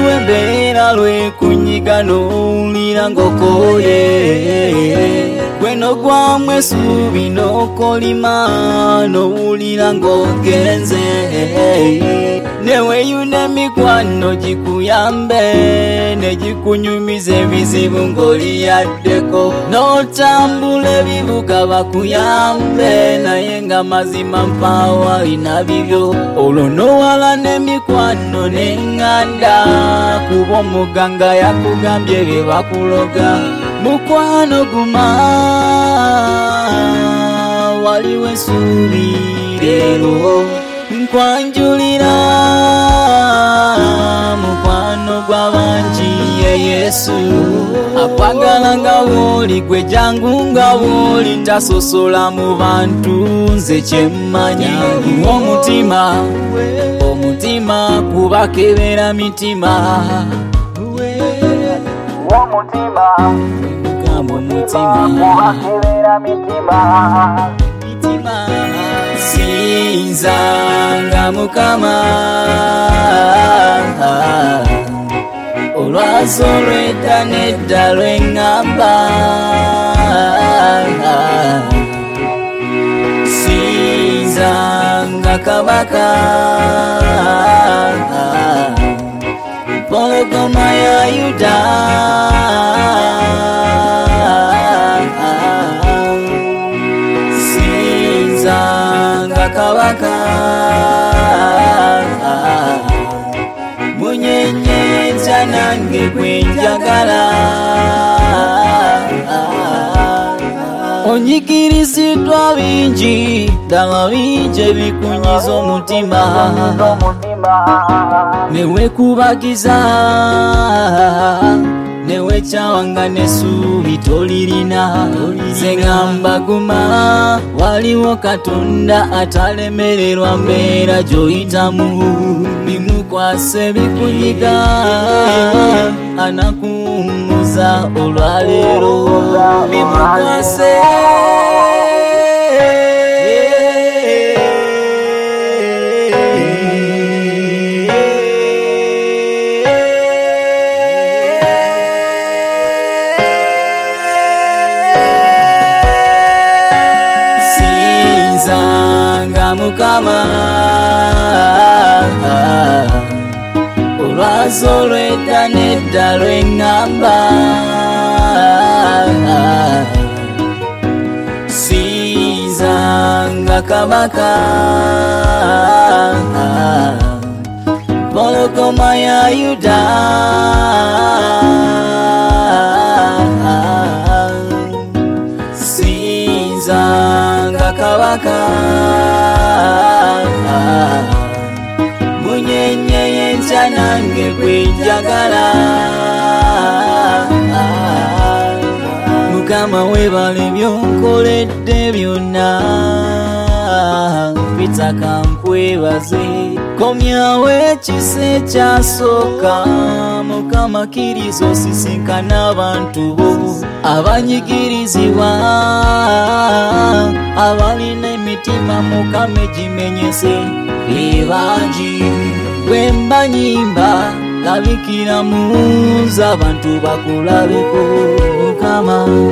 lwembeera lwekunyiga n'owulira ng'okooye gweno gwamu essuubi n'okolima n'owulira ng'ogenze neweyuna emikwano gikuyambe ne gikunyumiza ebizibu ng'oliyaddeko n'otambula ebibuga bakuyambe naye nga mazima mpaawo alina bibyo olwo n'owala n'emikwano n'eŋŋanda kuba omuganga yakugambye bye bakuloga mukwano guma waliwo essuubi leero nkwanjulira mukwano gw'abangi ye Yesu akwagala nga wooli gwe jangu nga wooli tasosola mu bantu nze kyemmanyi omutima kubakebera mitima sinzanga Mukama olwazo lwedda nedda lweŋŋamba sinzanga kabaka pologoma ya Yuda sinzanga kabaka munyenyeza nange gwenjagala onyigiriziddwa bingi ddala bingi ebikunyiza omutima newekubagiza newekyawanga n'essuubi tolirina zeŋŋamba guma waliwo Katonda atalemererwa mbeera gy'oyitamu bimukwase bikunyiga anakuwummuza olwaleero bimukwase Mukama olwazo lwedda nedda lweŋŋamba sinzanga kabaka pologoma ya Yuda sinzanga kabaka munyenyeye ntya nange gwenjagala Mukama webale byonkoledde byonna bitaka nkwebaze komyawo ekisa ekyasooka Mukama kkiriza osisinkana abantu bo abanyigirizibwa abalina emitima Mukama egimenyese ebangi bwemba nyimba labikira muza abantu bakulabeko Mukama